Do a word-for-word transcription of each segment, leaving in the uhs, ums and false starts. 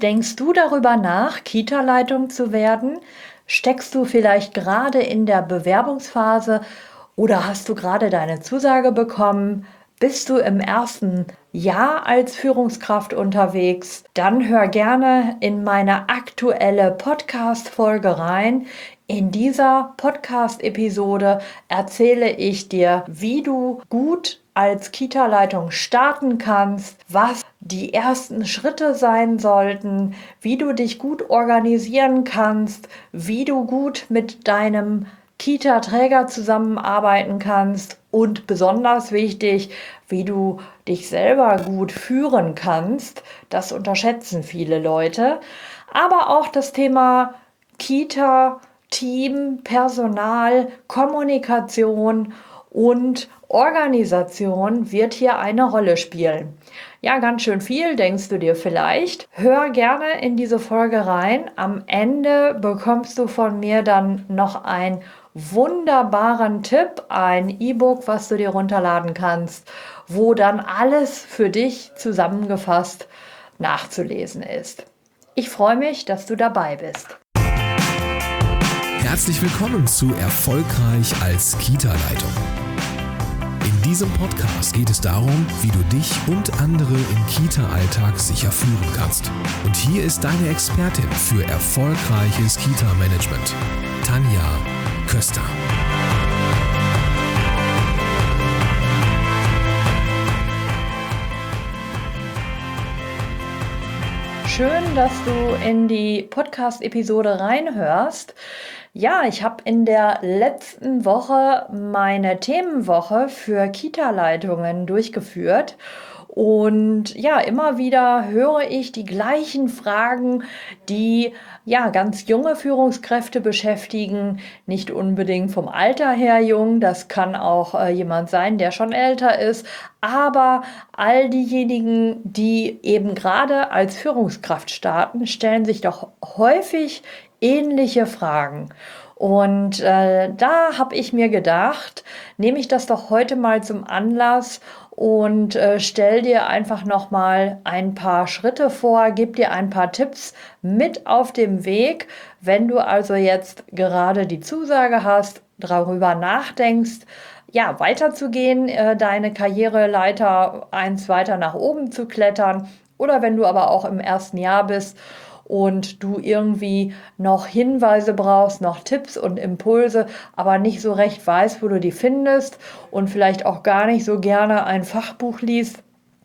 Denkst du darüber nach, Kita-Leitung zu werden? Steckst du vielleicht gerade in der Bewerbungsphase oder hast du gerade deine Zusage bekommen? Bist du im ersten Jahr als Führungskraft unterwegs? Dann hör gerne in meine aktuelle Podcast-Folge rein. In dieser Podcast-Episode erzähle ich dir, wie du gut als Kita-Leitung starten kannst, was die ersten Schritte sein sollten, wie du dich gut organisieren kannst, wie du gut mit deinem Kita-Träger zusammenarbeiten kannst und besonders wichtig, wie du dich selber gut führen kannst. Das unterschätzen viele Leute. Aber auch das Thema Kita, Team, Personal, Kommunikation und Organisation wird hier eine Rolle spielen. Ja, ganz schön viel, denkst du dir vielleicht. Hör gerne in diese Folge rein. Am Ende bekommst du von mir dann noch einen wunderbaren Tipp, ein E-Book, was du dir runterladen kannst, wo dann alles für dich zusammengefasst nachzulesen ist. Ich freue mich, dass du dabei bist. Herzlich willkommen zu Erfolgreich als Kita-Leitung. In diesem Podcast geht es darum, wie du dich und andere im Kita-Alltag sicher führen kannst. Und hier ist deine Expertin für erfolgreiches Kita-Management, Tanja Köster. Schön, dass du in die Podcast-Episode reinhörst. Ja, ich habe in der letzten Woche meine Themenwoche für Kita-Leitungen durchgeführt. Und ja, immer wieder höre ich die gleichen Fragen, die ja ganz junge Führungskräfte beschäftigen. Nicht unbedingt vom Alter her jung, das kann auch äh, jemand sein, der schon älter ist. Aber all diejenigen, die eben gerade als Führungskraft starten, stellen sich doch häufig ähnliche Fragen. Und äh, da habe ich mir gedacht, nehme ich das doch heute mal zum Anlass und äh, stell dir einfach noch mal ein paar Schritte vor, gib dir ein paar Tipps mit auf dem Weg, wenn du also jetzt gerade die Zusage hast, darüber nachdenkst, ja, weiterzugehen, äh, deine Karriereleiter eins weiter nach oben zu klettern, oder wenn du aber auch im ersten Jahr bist und du irgendwie noch Hinweise brauchst, noch Tipps und Impulse, aber nicht so recht weißt, wo du die findest und vielleicht auch gar nicht so gerne ein Fachbuch liest,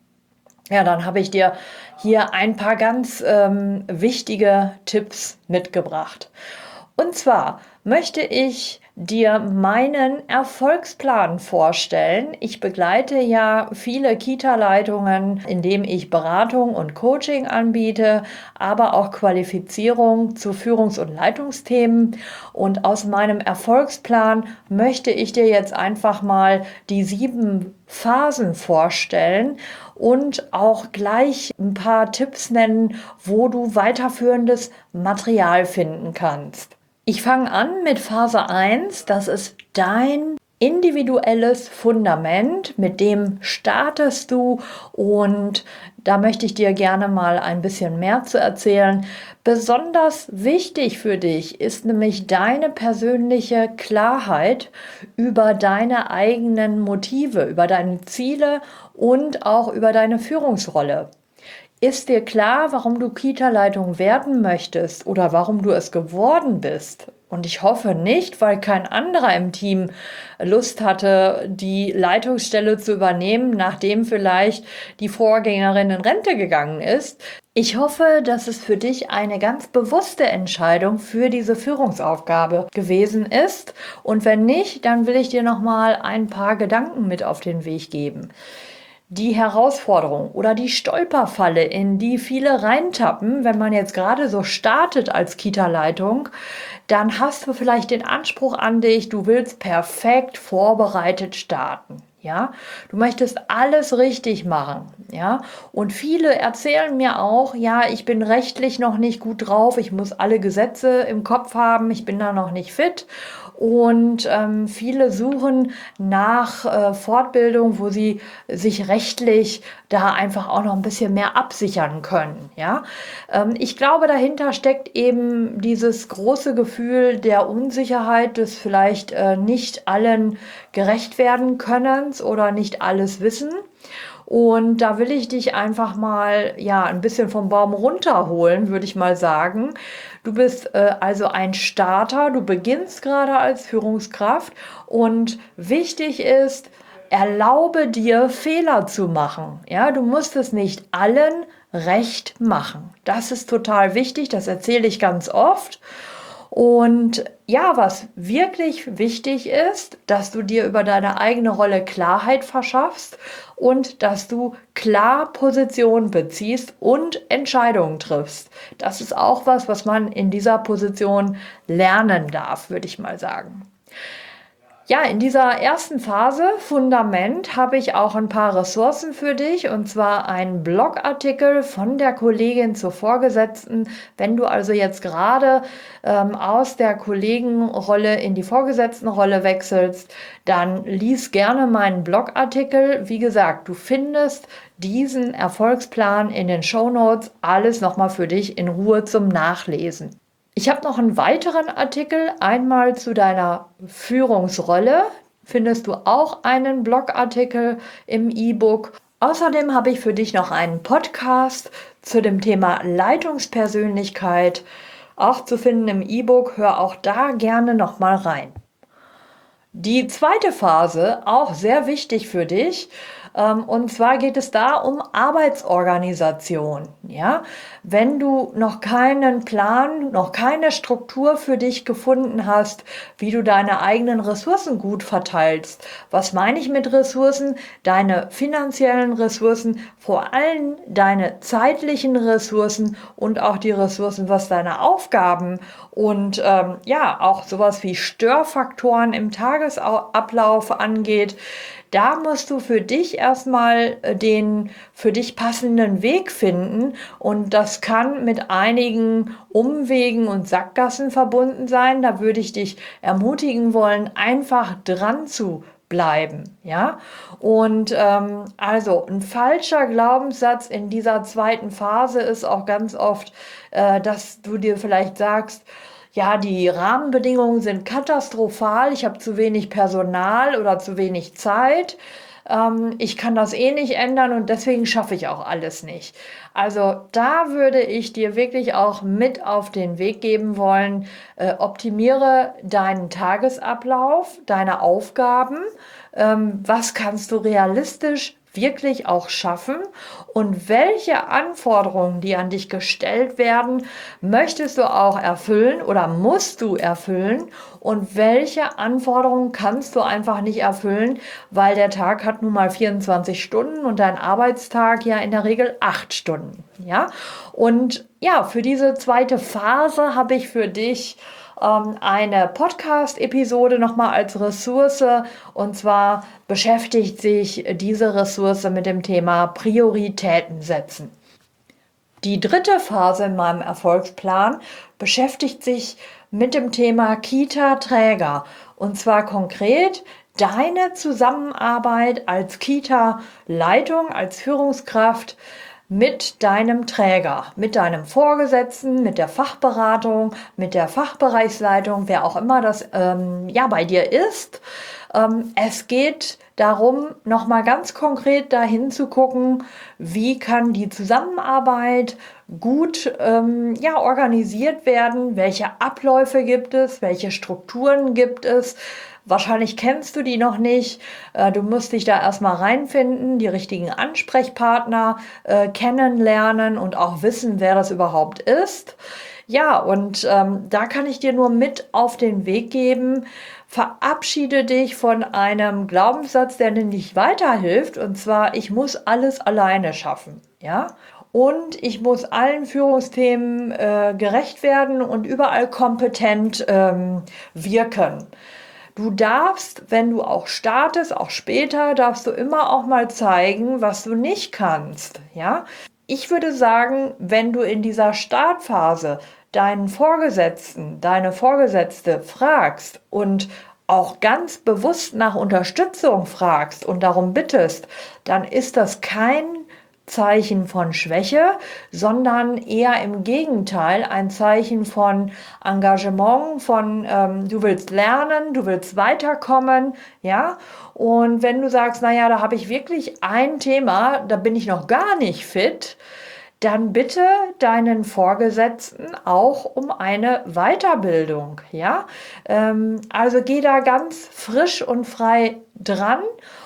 ja, dann habe ich dir hier ein paar ganz ähm, wichtige Tipps mitgebracht. Und zwar möchte ich dir meinen Erfolgsplan vorstellen. Ich begleite ja viele Kita-Leitungen, indem ich Beratung und Coaching anbiete, aber auch Qualifizierung zu Führungs- und Leitungsthemen. Und aus meinem Erfolgsplan möchte ich dir jetzt einfach mal die sieben Phasen vorstellen und auch gleich ein paar Tipps nennen, wo du weiterführendes Material finden kannst. Ich fange an mit Phase eins, das ist dein individuelles Fundament, mit dem startest du, und da möchte ich dir gerne mal ein bisschen mehr zu erzählen. Besonders wichtig für dich ist nämlich deine persönliche Klarheit über deine eigenen Motive, über deine Ziele und auch über deine Führungsrolle. Ist dir klar, warum du Kita-Leitung werden möchtest oder warum du es geworden bist? Und ich hoffe nicht, weil kein anderer im Team Lust hatte, die Leitungsstelle zu übernehmen, nachdem vielleicht die Vorgängerin in Rente gegangen ist. Ich hoffe, dass es für dich eine ganz bewusste Entscheidung für diese Führungsaufgabe gewesen ist. Und wenn nicht, dann will ich dir noch mal ein paar Gedanken mit auf den Weg geben. Die Herausforderung oder die Stolperfalle, in die viele reintappen, wenn man jetzt gerade so startet als Kita-Leitung, dann hast du vielleicht den Anspruch an dich, du willst perfekt vorbereitet starten. Ja, du möchtest alles richtig machen, ja, und viele erzählen mir auch, ja, ich bin rechtlich noch nicht gut drauf, ich muss alle Gesetze im Kopf haben, ich bin da noch nicht fit. Und ähm, viele suchen nach äh, Fortbildung, wo sie sich rechtlich da einfach auch noch ein bisschen mehr absichern können. Ja? Ähm, ich glaube, dahinter steckt eben dieses große Gefühl der Unsicherheit, des vielleicht äh, nicht allen gerecht werden Könnens oder nicht alles wissen. Und da will ich dich einfach mal, ja, ein bisschen vom Baum runterholen, würde ich mal sagen. Du bist äh, also ein Starter, du beginnst gerade als Führungskraft und wichtig ist, erlaube dir Fehler zu machen. Ja, du musst es nicht allen recht machen. Das ist total wichtig, das erzähle ich ganz oft. Und ja, was wirklich wichtig ist, dass du dir über deine eigene Rolle Klarheit verschaffst und dass du klar Position beziehst und Entscheidungen triffst. Das ist auch was, was man in dieser Position lernen darf, würde ich mal sagen. Ja, in dieser ersten Phase, Fundament, habe ich auch ein paar Ressourcen für dich, und zwar einen Blogartikel von der Kollegin zur Vorgesetzten. Wenn du also jetzt gerade ähm, aus der Kollegenrolle in die Vorgesetztenrolle wechselst, dann lies gerne meinen Blogartikel. Wie gesagt, du findest diesen Erfolgsplan in den Shownotes, alles nochmal für dich in Ruhe zum Nachlesen. Ich habe noch einen weiteren Artikel, einmal zu deiner Führungsrolle. Findest du auch einen Blogartikel im E-Book. Außerdem habe ich für dich noch einen Podcast zu dem Thema Leitungspersönlichkeit, auch zu finden im E-Book. Hör auch da gerne noch mal rein. Die zweite Phase, auch sehr wichtig für dich, ähm, und zwar geht es da um Arbeitsorganisation. Ja? Wenn du noch keinen Plan, noch keine Struktur für dich gefunden hast, wie du deine eigenen Ressourcen gut verteilst. Was meine ich mit Ressourcen? Deine finanziellen Ressourcen, vor allem deine zeitlichen Ressourcen und auch die Ressourcen, was deine Aufgaben und ähm, ja, auch sowas wie Störfaktoren im Tagesablauf angeht. Da musst du für dich erstmal den für dich passenden Weg finden, und das kann mit einigen Umwegen und Sackgassen verbunden sein. Da würde ich dich ermutigen wollen, einfach dran zu bleiben, ja. Und ähm, also ein falscher Glaubenssatz in dieser zweiten Phase ist auch ganz oft, äh, dass du dir vielleicht sagst, ja, die Rahmenbedingungen sind katastrophal, ich habe zu wenig Personal oder zu wenig Zeit, ähm, ich kann das eh nicht ändern und deswegen schaffe ich auch alles nicht. Also da würde ich dir wirklich auch mit auf den Weg geben wollen, äh, optimiere deinen Tagesablauf, deine Aufgaben, ähm, was kannst du realistisch wirklich auch schaffen und welche Anforderungen, die an dich gestellt werden, möchtest du auch erfüllen oder musst du erfüllen, und welche Anforderungen kannst du einfach nicht erfüllen, weil der Tag hat nun mal vierundzwanzig Stunden und dein Arbeitstag ja in der Regel acht Stunden, ja? Und ja, für diese zweite Phase habe ich für dich eine Podcast-Episode nochmal als Ressource, und zwar beschäftigt sich diese Ressource mit dem Thema Prioritäten setzen. Die dritte Phase in meinem Erfolgsplan beschäftigt sich mit dem Thema Kita-Träger, und zwar konkret deine Zusammenarbeit als Kita-Leitung, als Führungskraft mit deinem Träger, mit deinem Vorgesetzten, mit der Fachberatung, mit der Fachbereichsleitung, wer auch immer das ähm, ja bei dir ist. Ähm, es geht darum, nochmal ganz konkret dahin zu gucken, wie kann die Zusammenarbeit gut ähm, ja, organisiert werden, welche Abläufe gibt es, welche Strukturen gibt es. Wahrscheinlich kennst du die noch nicht. Du musst dich da erstmal reinfinden, die richtigen Ansprechpartner äh, kennenlernen und auch wissen, wer das überhaupt ist. Ja, und ähm, da kann ich dir nur mit auf den Weg geben: Verabschiede dich von einem Glaubenssatz, der dir nicht weiterhilft, und zwar: Ich muss alles alleine schaffen, ja. Und ich muss allen Führungsthemen äh, gerecht werden und überall kompetent ähm, wirken. Du darfst, wenn du auch startest, auch später, darfst du immer auch mal zeigen, was du nicht kannst, ja. ich würde sagen, wenn du in dieser Startphase deinen Vorgesetzten, deine Vorgesetzte fragst und auch ganz bewusst nach Unterstützung fragst und darum bittest, dann ist das kein Zeichen von Schwäche, sondern eher im Gegenteil ein Zeichen von Engagement, von ähm, du willst lernen, du willst weiterkommen, ja. Und wenn du sagst, naja, da habe ich wirklich ein Thema, da bin ich noch gar nicht fit, dann bitte deinen Vorgesetzten auch um eine Weiterbildung, ja. Ähm, also geh da ganz frisch und frei dran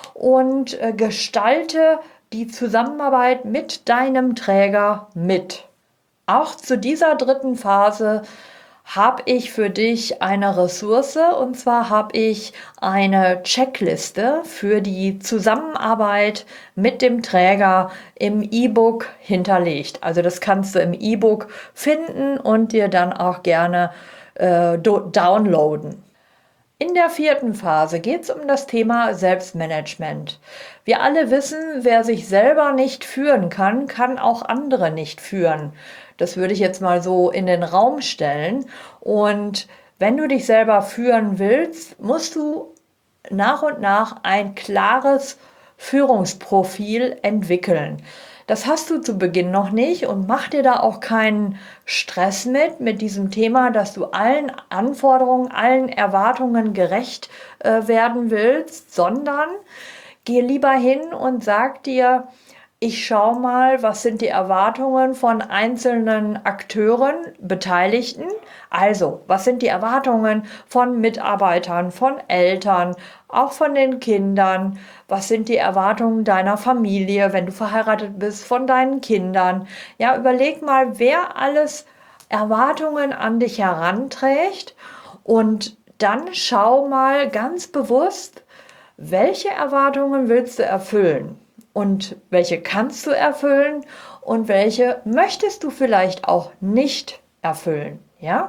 und äh, gestalte die Zusammenarbeit mit deinem Träger mit. Auch zu dieser dritten Phase habe ich für dich eine Ressource, und zwar habe ich eine Checkliste für die Zusammenarbeit mit dem Träger im E-Book hinterlegt. Also das kannst du im E-Book finden und dir dann auch gerne äh, downloaden. In der vierten Phase geht es um das Thema Selbstmanagement. Wir alle wissen, wer sich selber nicht führen kann, kann auch andere nicht führen. Das würde ich jetzt mal so in den Raum stellen. Und wenn du dich selber führen willst, musst du nach und nach ein klares Führungsprofil entwickeln. Das hast du zu Beginn noch nicht und mach dir da auch keinen Stress mit, mit diesem Thema, dass du allen Anforderungen, allen Erwartungen gerecht äh, werden willst, sondern geh lieber hin und sag dir, ich schau mal, was sind die Erwartungen von einzelnen Akteuren, Beteiligten. Also, was sind die Erwartungen von Mitarbeitern, von Eltern, auch von den Kindern? Was sind die Erwartungen deiner Familie, wenn du verheiratet bist, von deinen Kindern? Ja, überleg mal, wer alles Erwartungen an dich heranträgt und dann schau mal ganz bewusst, welche Erwartungen willst du erfüllen? Und welche kannst du erfüllen und welche möchtest du vielleicht auch nicht erfüllen, ja?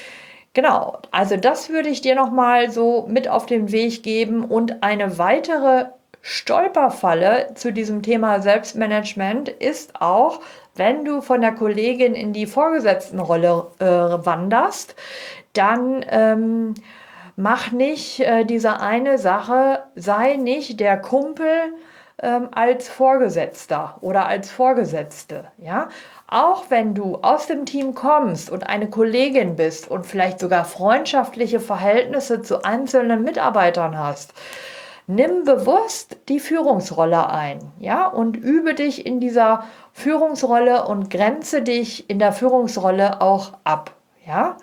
Genau, also das würde ich dir nochmal so mit auf den Weg geben. Und eine weitere Stolperfalle zu diesem Thema Selbstmanagement ist auch, wenn du von der Kollegin in die Vorgesetztenrolle äh, wanderst, dann ähm, mach nicht äh, diese eine Sache, sei nicht der Kumpel, Ähm, als Vorgesetzter oder als Vorgesetzte, ja. Auch wenn du aus dem Team kommst und eine Kollegin bist und vielleicht sogar freundschaftliche Verhältnisse zu einzelnen Mitarbeitern hast, nimm bewusst die Führungsrolle ein, ja, und übe dich in dieser Führungsrolle und grenze dich in der Führungsrolle auch ab, ja.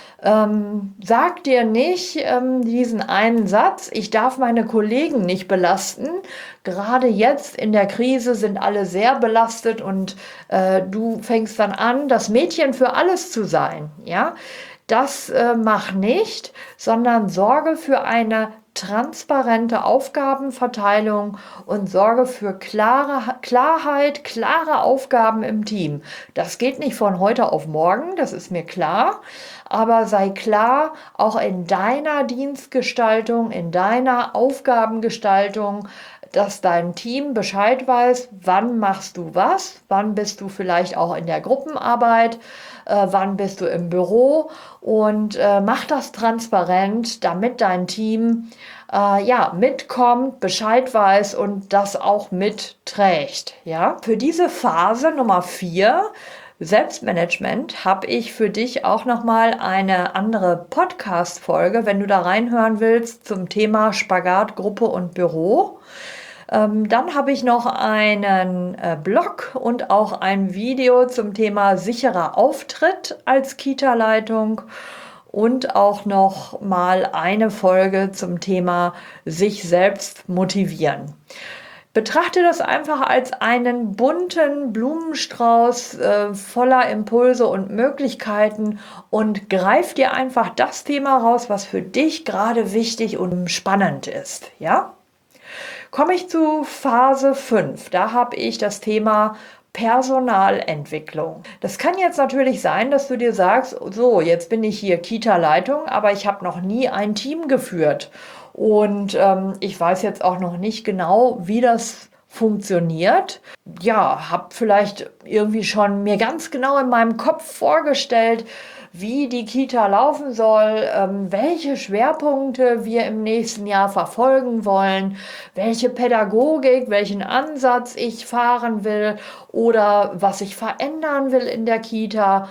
Ähm, sag dir nicht ähm, diesen einen Satz, ich darf meine Kollegen nicht belasten. Gerade jetzt in der Krise sind alle sehr belastet und äh, du fängst dann an, das Mädchen für alles zu sein. Ja? Das äh, mach nicht, sondern sorge für eine transparente Aufgabenverteilung und sorge für klare Klarheit, klare Aufgaben im Team. Das geht nicht von heute auf morgen, das ist mir klar, aber sei klar, auch in deiner Dienstgestaltung, in deiner Aufgabengestaltung, dass dein Team Bescheid weiß, wann machst du was, wann bist du vielleicht auch in der Gruppenarbeit, äh, wann bist du im Büro und äh, mach das transparent, damit dein Team äh, ja, mitkommt, Bescheid weiß und das auch mitträgt. Ja? Für diese Phase Nummer vier, Selbstmanagement, habe ich für dich auch nochmal eine andere Podcast-Folge, wenn du da reinhören willst, zum Thema Spagat, Gruppe und Büro. Ähm, dann habe ich noch einen äh, Blog und auch ein Video zum Thema sicherer Auftritt als Kita-Leitung und auch noch mal eine Folge zum Thema sich selbst motivieren. Betrachte das einfach als einen bunten Blumenstrauß äh, voller Impulse und Möglichkeiten und greif dir einfach das Thema raus, was für dich gerade wichtig und spannend ist, ja? Komme ich zu Phase fünf. Da habe ich das Thema Personalentwicklung. Das kann jetzt natürlich sein, dass du dir sagst, so, jetzt bin ich hier Kita-Leitung, aber ich habe noch nie ein Team geführt. Und ähm, ich weiß jetzt auch noch nicht genau, wie das funktioniert. Ja, habe vielleicht irgendwie schon mir ganz genau in meinem Kopf vorgestellt, wie die Kita laufen soll, ähm, welche Schwerpunkte wir im nächsten Jahr verfolgen wollen, welche Pädagogik, welchen Ansatz ich fahren will oder was ich verändern will in der Kita.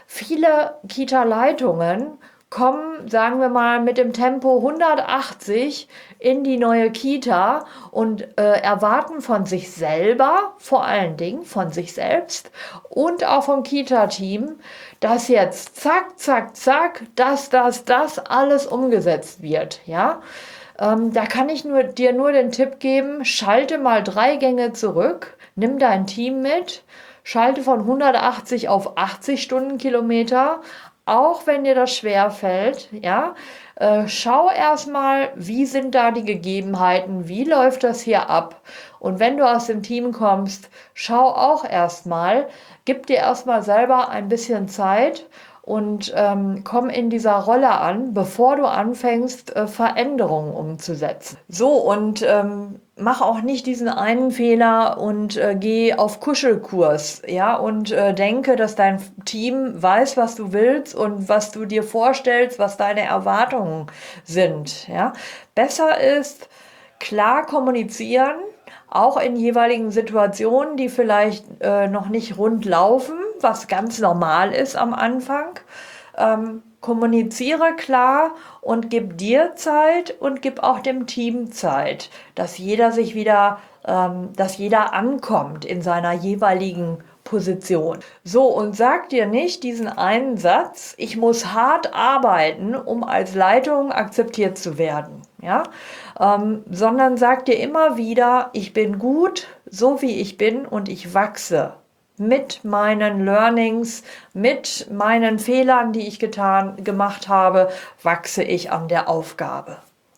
Viele Kita-Leitungen kommen, sagen wir mal, mit dem Tempo hundertachtzig in die neue Kita und äh, erwarten von sich selber, vor allen Dingen von sich selbst und auch vom Kita-Team, dass jetzt zack, zack, zack, das, das, das alles umgesetzt wird. Ja? Ähm, da kann ich nur, dir nur den Tipp geben, schalte mal drei Gänge zurück, nimm dein Team mit, schalte von hundertachtzig auf achtzig Stundenkilometer, auch wenn dir das schwer fällt, ja, äh, schau erstmal, wie sind da die Gegebenheiten, wie läuft das hier ab? Und wenn du aus dem Team kommst, schau auch erstmal, gib dir erstmal selber ein bisschen Zeit und ähm, komm in dieser Rolle an, bevor du anfängst, äh, Veränderungen umzusetzen. So, und ähm, mach auch nicht diesen einen Fehler und äh, geh auf Kuschelkurs, ja, und äh, denke, dass dein Team weiß, was du willst und was du dir vorstellst, was deine Erwartungen sind, ja. Besser ist, klar kommunizieren, auch in jeweiligen Situationen, die vielleicht äh, noch nicht rund laufen, was ganz normal ist am Anfang. Ähm, kommuniziere klar und gib dir Zeit und gib auch dem Team Zeit, dass jeder sich wieder, ähm, dass jeder ankommt in seiner jeweiligen Position. So, und sag dir nicht diesen einen Satz, ich muss hart arbeiten, um als Leitung akzeptiert zu werden, ja, ähm, sondern sag dir immer wieder, ich bin gut, so wie ich bin und ich wachse mit meinen Learnings, mit meinen Fehlern, die ich getan, gemacht habe, wachse ich an der Aufgabe.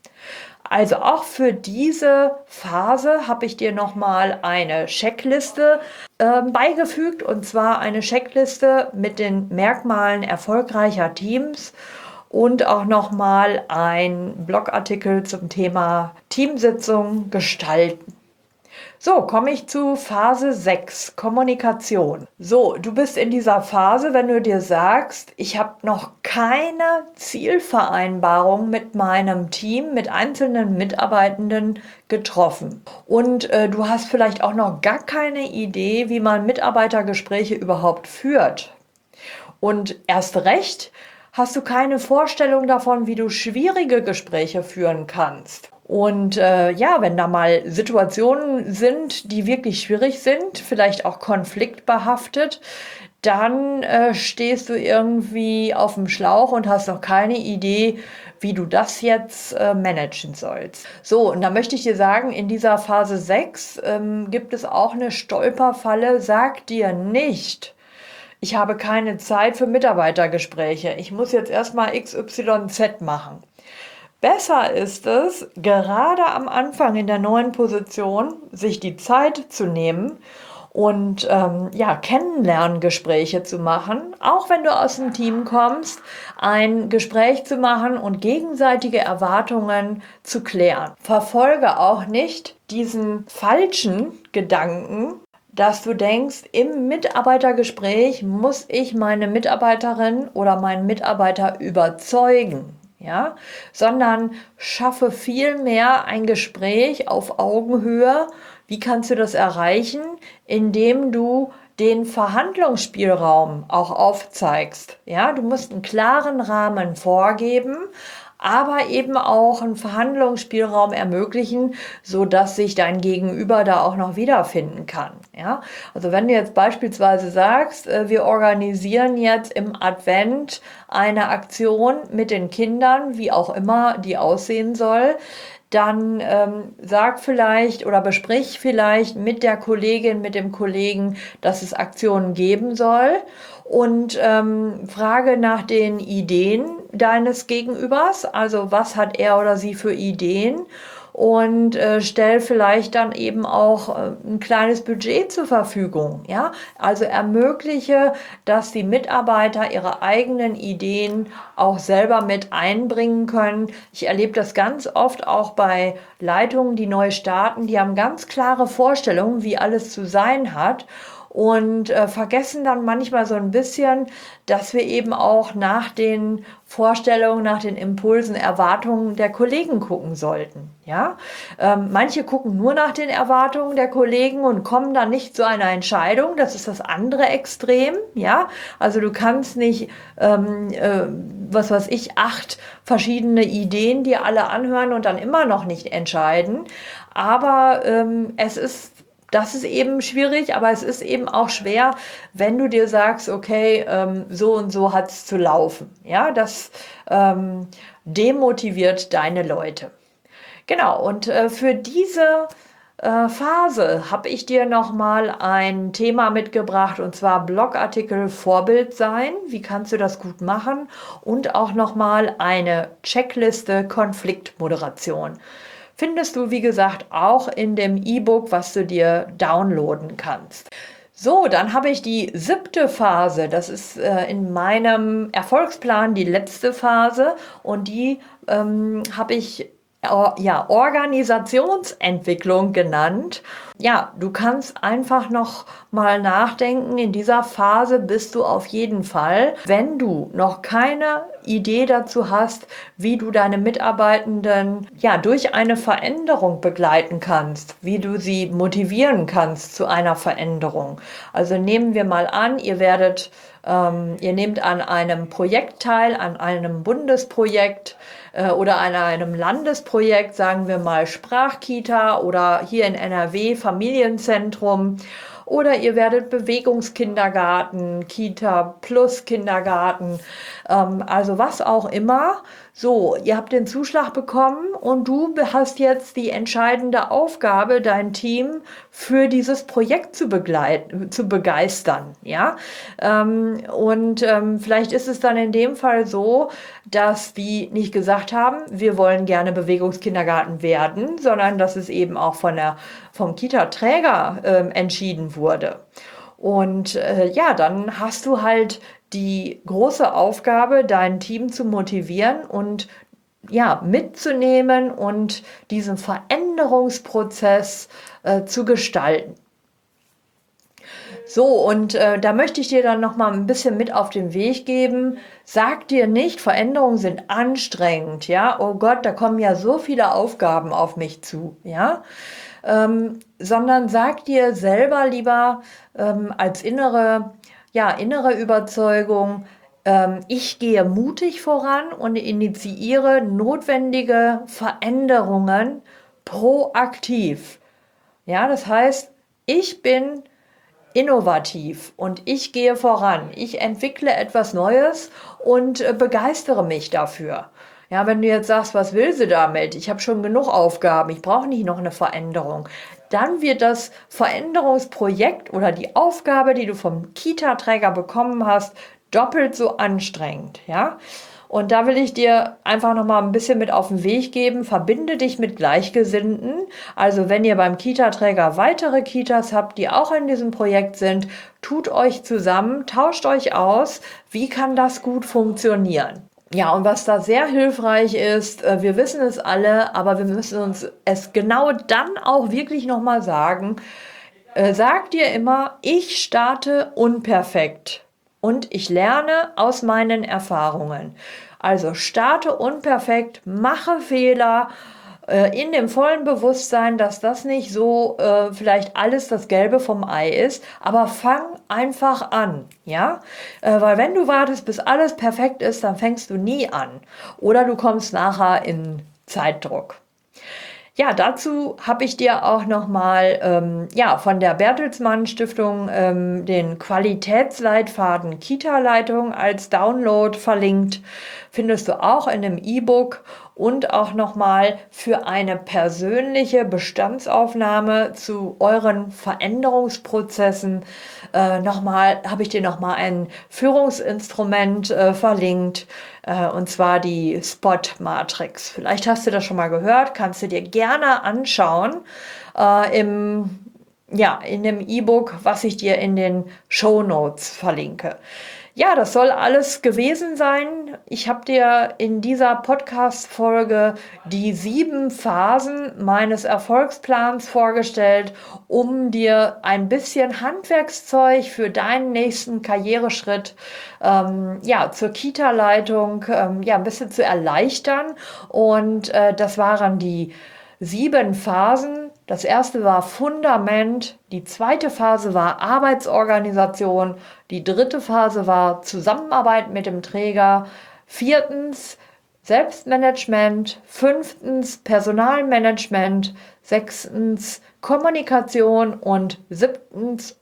Also auch für diese Phase habe ich dir nochmal eine Checkliste äh, beigefügt, und zwar eine Checkliste mit den Merkmalen erfolgreicher Teams und auch nochmal ein Blogartikel zum Thema Teamsitzung gestalten. So, komme ich zu Phase sechs, Kommunikation. So, du bist in dieser Phase, wenn du dir sagst, ich habe noch keine Zielvereinbarung mit meinem Team, mit einzelnen Mitarbeitenden getroffen. Und äh, du hast vielleicht auch noch gar keine Idee, wie man Mitarbeitergespräche überhaupt führt. Und erst recht hast du keine Vorstellung davon, wie du schwierige Gespräche führen kannst. Und äh, ja, wenn da mal Situationen sind, die wirklich schwierig sind, vielleicht auch konfliktbehaftet, dann äh, stehst du irgendwie auf dem Schlauch und hast noch keine Idee, wie du das jetzt äh, managen sollst. So, und da möchte ich dir sagen, in dieser Phase sechs ähm, gibt es auch eine Stolperfalle. Sag dir nicht, ich habe keine Zeit für Mitarbeitergespräche, ich muss jetzt erstmal X Y Z machen. Besser ist es, gerade am Anfang in der neuen Position, sich die Zeit zu nehmen und ähm, ja, Kennenlerngespräche zu machen, auch wenn du aus dem Team kommst, ein Gespräch zu machen und gegenseitige Erwartungen zu klären. Verfolge auch nicht diesen falschen Gedanken, dass du denkst, im Mitarbeitergespräch muss ich meine Mitarbeiterin oder meinen Mitarbeiter überzeugen. Ja, sondern schaffe vielmehr ein Gespräch auf Augenhöhe. Wie kannst du das erreichen? Indem du den Verhandlungsspielraum auch aufzeigst. Ja, du musst einen klaren Rahmen vorgeben, aber eben auch einen Verhandlungsspielraum ermöglichen, so dass sich dein Gegenüber da auch noch wiederfinden kann. Ja, also wenn du jetzt beispielsweise sagst, wir organisieren jetzt im Advent eine Aktion mit den Kindern, wie auch immer die aussehen soll, dann ähm, sag vielleicht oder besprich vielleicht mit der Kollegin, mit dem Kollegen, dass es Aktionen geben soll, und ähm, frage nach den Ideen deines Gegenübers, also was hat er oder sie für Ideen, und äh, stell vielleicht dann eben auch äh, ein kleines Budget zur Verfügung. Ja? Also ermögliche, dass die Mitarbeiter ihre eigenen Ideen auch selber mit einbringen können. Ich erlebe das ganz oft auch bei Leitungen, die neu starten, die haben ganz klare Vorstellungen, wie alles zu sein hat. Und äh, vergessen dann manchmal so ein bisschen, dass wir eben auch nach den Vorstellungen, nach den Impulsen, Erwartungen der Kollegen gucken sollten. Ja? Ähm, manche gucken nur nach den Erwartungen der Kollegen und kommen dann nicht zu einer Entscheidung. Das ist das andere Extrem. Ja? Also du kannst nicht, ähm, äh, was weiß ich, acht verschiedene Ideen dir alle anhören und dann immer noch nicht entscheiden. Aber ähm, es ist Das ist eben schwierig, aber es ist eben auch schwer, wenn du dir sagst, okay, ähm, so und so hat es zu laufen. Ja, das ähm, demotiviert deine Leute. Genau, und äh, für diese äh, Phase habe ich dir nochmal ein Thema mitgebracht, und zwar Blogartikel Vorbild sein. Wie kannst du das gut machen? Und auch nochmal eine Checkliste Konfliktmoderation. Findest du, wie gesagt, auch in dem E-Book, was du dir downloaden kannst. So, dann habe ich die siebte Phase. Das ist äh, in meinem Erfolgsplan die letzte Phase und die ähm, habe ich ja, Organisationsentwicklung genannt. Ja, du kannst einfach noch mal nachdenken. In dieser Phase bist du auf jeden Fall, wenn du noch keine Idee dazu hast, wie du deine Mitarbeitenden ja durch eine Veränderung begleiten kannst, wie du sie motivieren kannst zu einer Veränderung. Also nehmen wir mal an, ihr werdet Ähm, ihr nehmt an einem Projekt teil, an einem Bundesprojekt äh, oder an einem Landesprojekt, sagen wir mal Sprachkita oder hier in N R W Familienzentrum. Oder ihr werdet Bewegungskindergarten, Kita plus Kindergarten, ähm, also was auch immer. So, ihr habt den Zuschlag bekommen und du hast jetzt die entscheidende Aufgabe, dein Team für dieses Projekt zu begleiten, zu begeistern. Ja? Ähm, und ähm, vielleicht ist es dann in dem Fall so, dass die nicht gesagt haben, wir wollen gerne Bewegungskindergarten werden, sondern dass es eben auch von der, vom Kita-Träger äh, entschieden wurde. Und äh, ja, dann hast du halt die große Aufgabe, dein Team zu motivieren und ja, mitzunehmen und diesen Veränderungsprozess äh, zu gestalten. So, und äh, da möchte ich dir dann noch mal ein bisschen mit auf den Weg geben. Sag dir nicht, Veränderungen sind anstrengend, ja. Oh Gott, da kommen ja so viele Aufgaben auf mich zu, ja. Ähm, sondern sag dir selber lieber ähm, als innere, ja, innere Überzeugung, ähm, ich gehe mutig voran und initiiere notwendige Veränderungen proaktiv. Ja, das heißt, ich bin innovativ und ich gehe voran. Ich entwickle etwas Neues und äh, begeistere mich dafür. Ja, wenn du jetzt sagst, was will sie damit? Ich habe schon genug Aufgaben, ich brauche nicht noch eine Veränderung. Dann wird das Veränderungsprojekt oder die Aufgabe, die du vom Kita-Träger bekommen hast, doppelt so anstrengend. Ja? Und da will ich dir einfach noch mal ein bisschen mit auf den Weg geben. Verbinde dich mit Gleichgesinnten. Also wenn ihr beim Kita-Träger weitere Kitas habt, die auch in diesem Projekt sind, tut euch zusammen, tauscht euch aus. Wie kann das gut funktionieren? Ja, und was da sehr hilfreich ist, wir wissen es alle, aber wir müssen uns es genau dann auch wirklich noch mal sagen. Sag dir immer, ich starte unperfekt. Und ich lerne aus meinen Erfahrungen. Also starte unperfekt, mache Fehler äh, in dem vollen Bewusstsein, dass das nicht so äh, vielleicht alles das Gelbe vom Ei ist, aber fang einfach an, ja? Äh, weil wenn du wartest, bis alles perfekt ist, dann fängst du nie an. Oder du kommst nachher in Zeitdruck. Ja, dazu habe ich dir auch nochmal ähm, ja, von der Bertelsmann Stiftung ähm, den Qualitätsleitfaden Kita-Leitung als Download verlinkt. Findest du auch in dem E-Book. und auch nochmal für eine persönliche Bestandsaufnahme zu euren Veränderungsprozessen. Äh, nochmal habe ich dir nochmal ein Führungsinstrument äh, verlinkt, äh, und zwar die Spot-Matrix. Vielleicht hast du das schon mal gehört, kannst du dir gerne anschauen äh, im Ja, in dem E-Book, was ich dir in den Shownotes verlinke. Ja, das soll alles gewesen sein. Ich habe dir in dieser Podcast-Folge die sieben Phasen meines Erfolgsplans vorgestellt, um dir ein bisschen Handwerkszeug für deinen nächsten Karriereschritt ähm, ja, zur Kita-Leitung ähm, ja, ein bisschen zu erleichtern. Und äh, das waren die sieben Phasen. Das erste war Fundament, die zweite Phase war Arbeitsorganisation, die dritte Phase war Zusammenarbeit mit dem Träger, viertens Selbstmanagement, fünftens Personalmanagement, sechstens Kommunikation und siebtens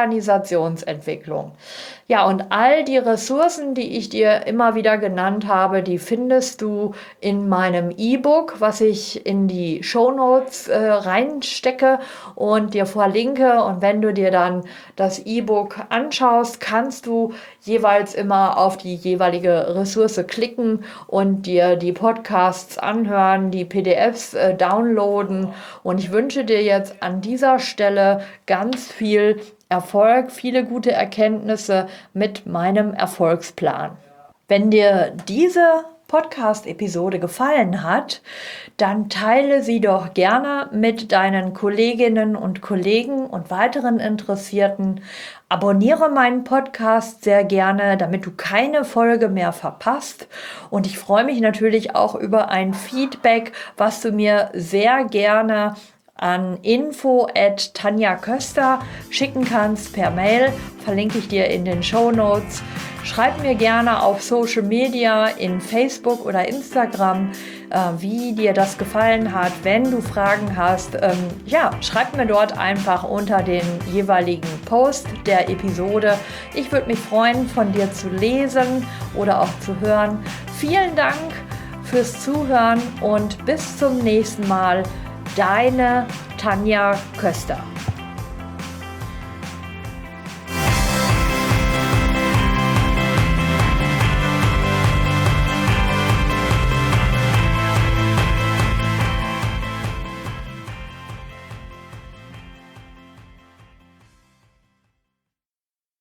Organisationsentwicklung. Ja, und all die Ressourcen, die ich dir immer wieder genannt habe, die findest du in meinem E-Book, was ich in die Shownotes äh, reinstecke und dir verlinke. Und wenn du dir dann das E-Book anschaust, kannst du jeweils immer auf die jeweilige Ressource klicken und dir die Podcasts anhören, die P D Fs äh, downloaden. Und ich wünsche dir jetzt an dieser Stelle ganz viel Erfolg, viele gute Erkenntnisse mit meinem Erfolgsplan. Wenn dir diese Podcast-Episode gefallen hat, dann teile sie doch gerne mit deinen Kolleginnen und Kollegen und weiteren Interessierten. Abonniere meinen Podcast sehr gerne, damit du keine Folge mehr verpasst. Und ich freue mich natürlich auch über ein Feedback, was du mir sehr gerne an info at tanja köster schicken kannst per Mail, verlinke ich dir in den Shownotes. Schreib mir gerne auf Social Media, in Facebook oder Instagram, äh, wie dir das gefallen hat. Wenn du Fragen hast, ähm, ja, schreib mir dort einfach unter den jeweiligen Post der Episode. Ich würde mich freuen, von dir zu lesen oder auch zu hören. Vielen Dank fürs Zuhören und bis zum nächsten Mal. Deine Tanja Köster.